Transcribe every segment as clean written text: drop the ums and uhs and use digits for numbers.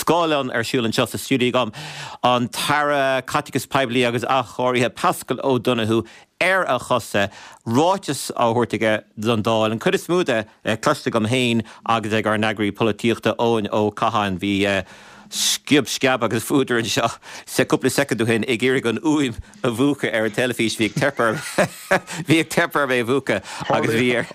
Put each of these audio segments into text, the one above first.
scálan siúlann seo sa stúdio gom an Tara Caticus Pibli agus a choirthe Pascal O'Donoghue a chosa ráitis áhuirrtaige don dáil an chud is smúda cluiste gom héin agus ag ar neagraí políochta óin ó Cahan bhí scab agus fúdar an seo sa cúpla secondú hin ag éirigh an uaim a bhuacha ar an telefís bhí ag tepar bé bhuacha agus bhí ar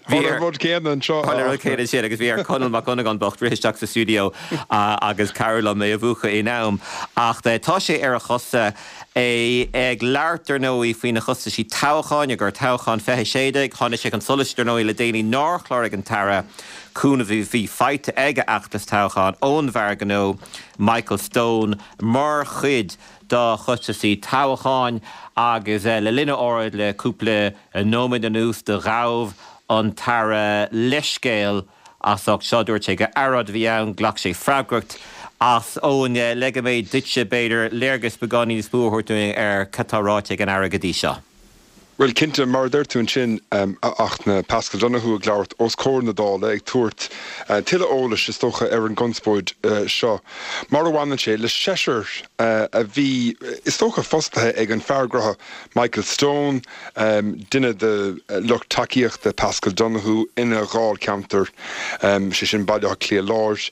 céan sin agus bhí ar Conal McConaughey an bocht riisteach sa stúdio agus Carola mé a bhuacha in nám ach tá sé ar a chosa ag leartar nóí faoin na chosa sí tácháin gur tácháin fethe séideag tháina sé an solistar nóí le déanaí náchláir an Tara cúna bhí feite aige achtas tácháin ón bhar ganó Michael Stone mar chuid dá chuiste tácháin agus le linne áid le cúpla nóid an ús de rábh an Tara leiscéal asach seoúirt sé go airad bhí ann ghlach sé freagracht as ón leige méid duitse beidir léargus beganí spúthúirtúing ar catáráte an airgadí seo. Well, cinnte mar d'irtún sin ach na Pascal Donoghue gláirt os cór na dála ag tuairt tuile ólas is tócha ar an gunspóid seo. Mar bhhainn sé le séisiir a bhí is tócha fostathe ag an feargratha Michael Stone duine de lucht takeíocht de Pascal Donoghue ina gháil ceantar sé sin bailach clí láir.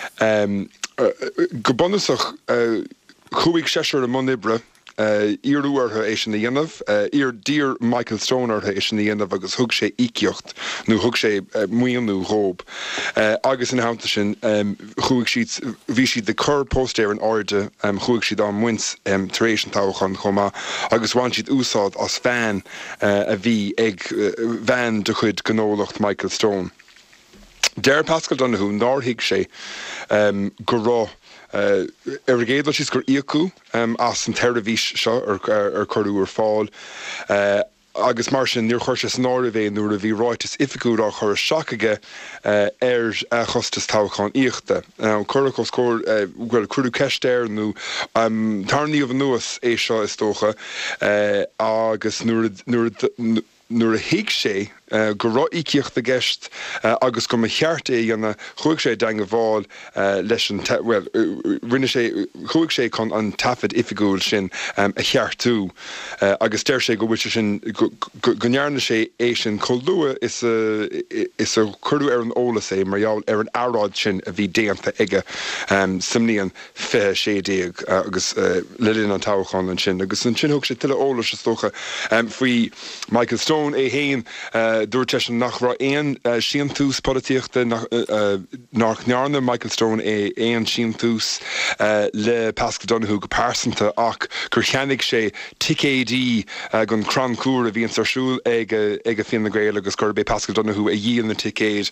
Go bunasach chuig séisiir a monibre íorúartha éis na dhéanamh, íor dír Michael Stoneartha éis na dhéanamh agus thug sé íceocht nó thug sé muonú rób. Agus in háanta sin chuig siad bhí siad de chur póstéir an áirde chuig siad an muins tar éis an táchan chomá agus bhain siad úsáid as fan a bhí ag bhean de chuid gnólacht Michael Stone. Der Pascal Donoghue nárthaigh sé go rá ar géad leis gur íocu as an teirehís seo ar choirú ar fáil agus mar sin níor chuir sé náir a bhéh nuair a bhí ráitas ificú á chur seacaige ar chostas tácháin íochta. Curachos cór bhfuil cruú ceistéir nó tarníomh nuas é seo is tócha agus nuair a hiig sé go rá íceocht a gceist agus go cheart é dhéanana chuig sé daing a bháil leis an rinne sé chuig sé chun an tafid ifigúil sin a cheartú agus deir sé go bhfuil sin gonearna sé é sin chollua is a chuirú ar an ólas é marall ar an áráid sin a bhí déanta ige simníon fé sédéag agus lelinn an tácháin an sin agus an sin thug sé tuile ólas is tócha faoi Michael Stone é héin dúirt sin nach rá éon síon túús políochta nach nearna Michael Stone é éon síon túús le Pascal Donoghue go pásanta ach gur cheannig sé ticédí gon crancúr a bhíon sarsúil ag a fin na gréil agus gur bé Pascal Donoghue a dhéon na ticéid.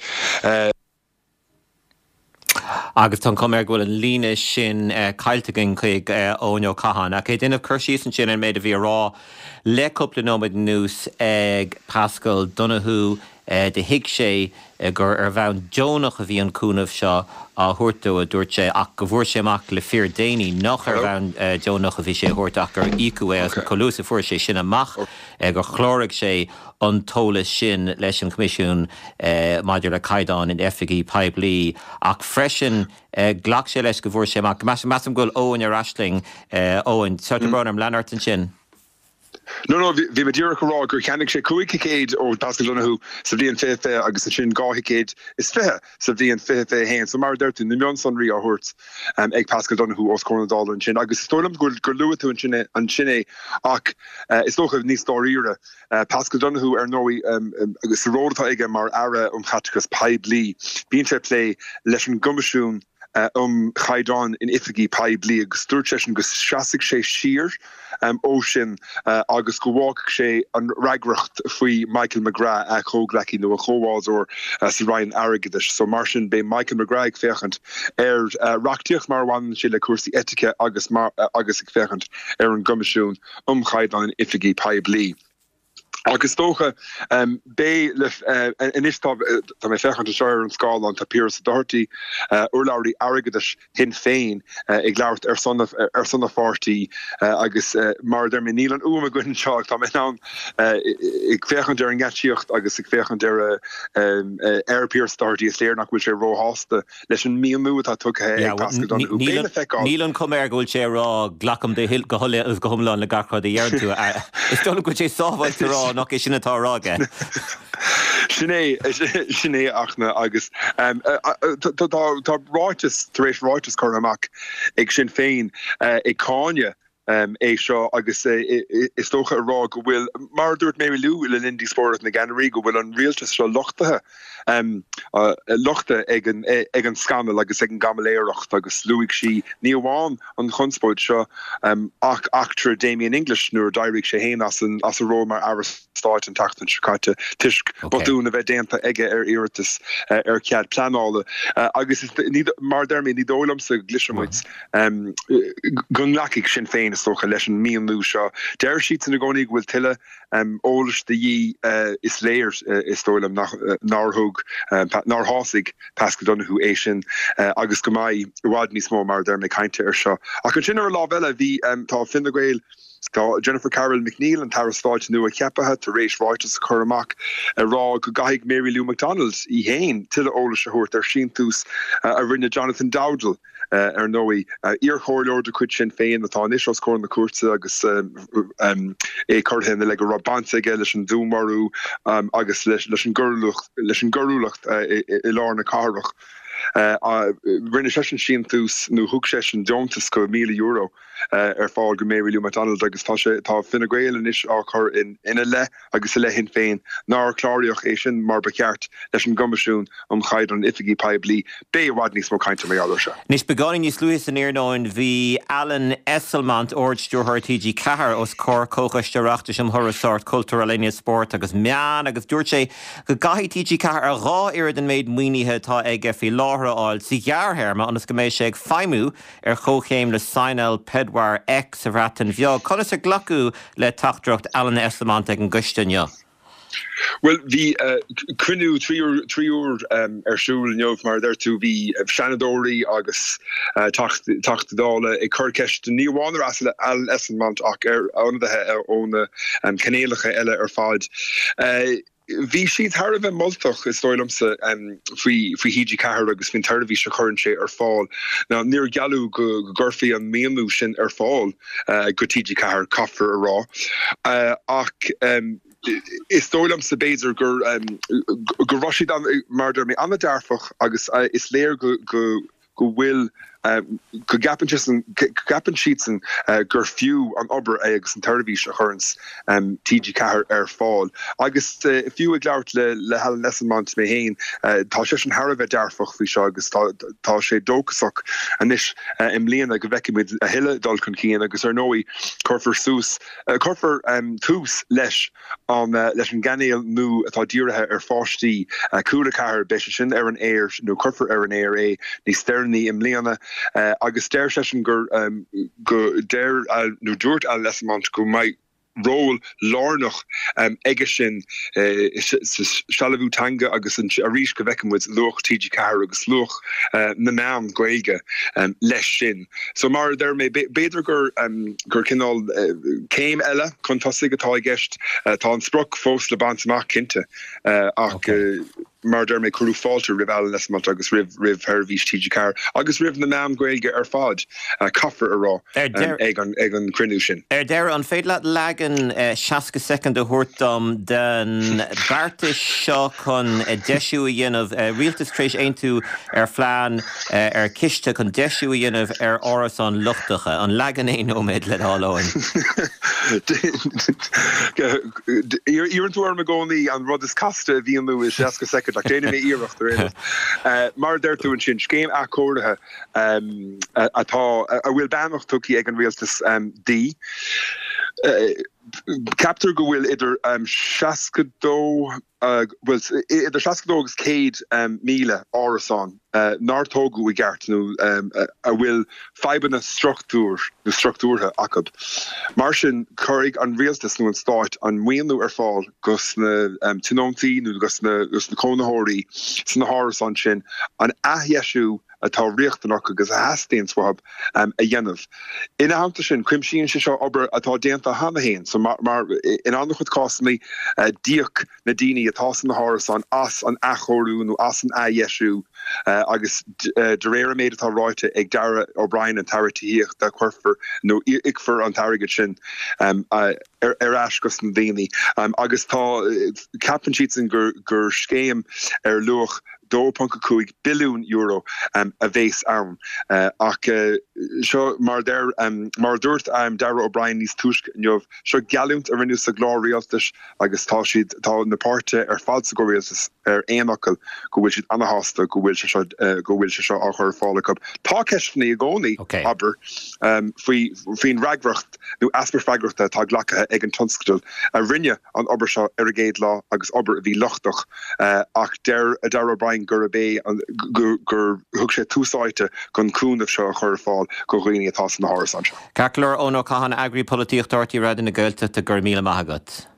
Agus tá cumir ghfuil an líne sin cailteigin chuig óneo Cahan a cé duine chuirsí san sin an méid a bhí rá le cúpla nóid nús ag Pascal Donoghue de hiic sé gur ar bhean Jonach a bhí an cúnamh seo a thuirtú a dúirt sé ach go bhfuair sé amach le fear déanaí nach ar bhean Jonach a bhí sé thuirteach gur ícú as colúsa fuair sé sin amach gur chlóraigh sé an tólas sin leis an comisiún maidir le caighdeán in FG Pibli ach freisin ghlach sé leis go bhfuair sé amach meam gúil óin ar aisling óin suirte brnam Leonard an sin. No, bhí me dúra go rá gur cheannig sé cuaig céad ó Pascal Donoghue sa bhíon féthe agus sin gáthicéad is fithe sa bhíon féthe héin. So mar deirtú na mion san rí á thuirt ag Pascal Donoghue os cóna dála an sin. Agus stolam gur luú tú an sinné ach is dócha níos dáíre. Pascal Donoghue ar nóí agus sa ródatá ige mar ara Caticus Pibli. Bíonn sé lé leis an gumisiún chaidán in ifigi Pibli agus dúirt sé sin go seasigh sé siar ó sin agus go bhhaigh sé an reagracht faoi Michael McGrath a chóglaí nó a chomháil ó sa Ryan Arrogadish. So mar sin bé Michael McGrath féchant ar reachtaíocht mar bhain sé le cuasaí etice agus ag féchant ar an gumisiún chaidán in ifigi Pibli. agus tócha bé inis tá mé fechan seir an Scotland tá Piers Doherty urlaurí agadidir hin féin ag leart sonna fortí agus mar der min nílan úma gunn seach tá ná ag fechan der an gatiocht agus ag fechan der Piers Doherty is léir nach bhfuil sé róhásta leis an míú tá tu Nílan cumir gúil sé rá glacham de hil go hoile go thumláin le gachra de dhearú. Is donna go sé sábhail rá nach é sinna táráge. Sinné achna agus tá ráitis taréis ráitis chu amach ag sin féin ag cáine é seo agus is tócha rá go bhfuil mar dúirt mé luú le Indie Sport na Gannarí go bhfuil an rialtas seo lochtathe lochta ag an scandal agus ag an gamaléireacht agus luigh si níomháin an chunspóid seo ach actor Damien English nuair dairíigh sé héin as a ró mar Aristáit an tachtan seáte tuisc bodún a bheith déanta aige iiritas cead planála agus mar dermé ní dólamsa gliisimuid gunlaigh sin féin stocha leis an míonú seo. Deir siad na gcónaí bhfuil tuile ólas de dhí is léir is tólam nárthug nar hásigh pasca Donnahu é sin agus go maiid bhád níos mó mar der mé cainte ar seo. A chun sin ar lá bheile bhí tá Fine Gael tá Jennifer Carroll McNeil an Tarastáid nua ceapathe tar rééis ráitas chu amach rá go gaigh Mary Lou McDonald í héin tuile ólas a thuirt ar sin tús a rinne Jonathan Dowdall ar nói íorchóirleir de chuid sin féin atá is os cór na cuasa agus é chuirthe le go rabbante aige leis an dúmarú agus leis an gurúlacht i lár na carach. Rinne session sin tús nó hook session Jones go €1,000,000 ar fáil go Mary Lou McDonald agus tá Fine Gael in is á chur ina le agus le hin féin ná chláirioch é sin mar beceart leis an gomisiún chaid an ifigi peblií bé bhhad níos mó cainte mé se. Nis beganin níos luas an éarnáin bhí Alan Esselmant ordstúr TG Cahar os cór cóchaisteachta sem thurasát cultural Linea Sport agus meán agus dúirt sé go gaithí TG Cahar ar rá iad an méid muoinithe tá ag fi láthra áil si gheartherma agus go méid sé ag feimú ar chóchéim le Sinal Pedwar X a bhreatan bheag. Conas a glacu le tachdracht Alan Esselmant ag an gcuisteanne. Well, vi crinú tríúr arsúl neomh mar d'irtú hí Shanadóí agus tachtdála i chuceist níomháinar as Alan Esselmant ach ar andathe óna canéalacha eile ar fáid. Vi siad thar bheith multach is stoilmsa frí TG Cahar agus fin thar bhí se chuann sé ar fáil. Ná níor gealú go gurfií an méanú sin ar fáil go TG Cahar caffar a rá. Ach is tólam sa béidir gur roisid marder mé anna dearfach agus is léir go bhfuil go gapan siitsen gur fiú an obair agus an tuirbhís a churns TG Cahar ar fáil. Agus fiú ag leabhart le Alan Esselmant mé héin tá sé an Harbheith dearfach fao seo agus tá sé dóchasach anis im léana go bhheicimiid a hiile dul chun cían agus ar nói chufar tús leis an ganéal nó atá díirithe ar fáistí cúla Cahar be sin ar an éir nó chufar ar an éir é ní steirní im léana agus deir session gur deir nó dúirt Alan Esselmant go mai ról lárnach aige sin Shalabhutanga agus a rís go bhheicimiid luch TG Cahar agus luch na meán gaeilge leis sin. So mar der mé beidir gur cinál céim eile chun tosaigh atá gceist tá an sprok fós le bantamach cinnte ach mar der mé cruú fáilte rih Alan Esselmant agus rih Hervís TG Cahar agus rih na meán gaeilge ar fád caffar a rá ag an crinú sin. Deir an féad leat legan 60 second a thuirtam den Bartis seo chun deisiú a dhéanamh rialtas tréis aontu ar phlean ar ciste chun deisiú a dhéanamh ar áras an luchtacha an legan é nóméid le háláin. Íar an túair me gcónaí an rud is casta bhíonú is 60 second ach déanamh mé íireacht ar mar d'irtú an sin scéim acóirithe atá a bhfuil bannacht tuí ag an rialtas dí. Captar go bhfuil idir seascadó was idir seascadógus céad míle árasán nátógu i gceartnú a bhfuil feiban na struchtúrtha acab. Mar sin chuig an rialtas nó an stáit an muonú ar fáil gus na tinóntaí nó gus na cónaitheoirí san na hárasán sin an athieisiú atá riochtanach agus a hastíon swab a dhéanamh. Ina hamta sin cuimsíonn se seo obair atá déanta hana héin, so mar in anna chud cásanna díoch na daoine atá san na hárasán as an achóú nó as an ahéisiú agus de réir méid atá ráite ag Dara O'Brien an taratííocht de chuirfar nó icfar an tarigad sin ar as gus na daoine. Agus tá capan siad an gur scéim ar luach €2.5 billiún a bhés ann. Ach seo mar dúirt Dara O'Brien níos túisc neomh seo geallúnt a rinne sa glár rialtas agus tá na páirte ar fád sa go rialtas ar éanachail go bhfuil siad anna hásta go bhfuil se seo á chur fálacha. Tá ceisna a gcónaí aber faoin reagracht nó asper freagrachta tá ghlacathe ag an tonscail a rinne an obair seo ar a géad lá agus obair a bhí lochtach ach Dara O'Brien gur a bé gur thug sé túsáite gon cúnamh seo a chur fáil go roioine atá san na hárasán seo. Ceartlóir Ó Nó Cathain Agri Políochtartaí Rada na Gaelta gur míle maith agat.